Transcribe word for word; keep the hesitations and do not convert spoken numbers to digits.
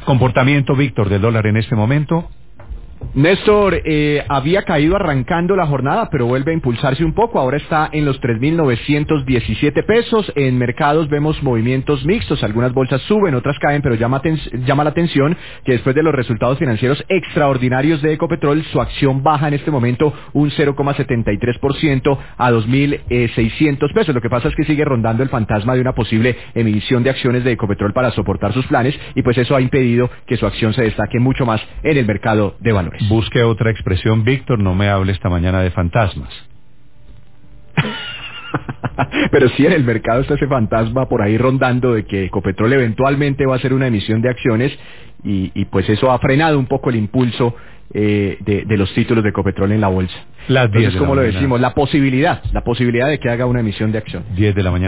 Comportamiento, Víctor, del dólar en este momento. Néstor, eh, había caído arrancando la jornada, pero vuelve a impulsarse un poco. Ahora está en los tres mil novecientos diecisiete pesos. En mercados vemos movimientos mixtos. Algunas bolsas suben, otras caen, pero llama, llama la atención que después de los resultados financieros extraordinarios de Ecopetrol, su acción baja en este momento un cero coma setenta y tres por ciento a dos mil seiscientos pesos. Lo que pasa es que sigue rondando el fantasma de una posible emisión de acciones de Ecopetrol para soportar sus planes, y pues eso ha impedido que su acción se destaque mucho más en el mercado de valores. Busque otra expresión, Víctor, no me hable esta mañana de fantasmas. Pero sí, en el mercado está ese fantasma por ahí rondando de que Ecopetrol eventualmente va a hacer una emisión de acciones, y, y pues eso ha frenado un poco el impulso eh, de, de los títulos de Ecopetrol en la bolsa. Las diez Entonces, de la como lo mañana. decimos, la posibilidad, la posibilidad de que haga una emisión de acciones. diez de la mañana.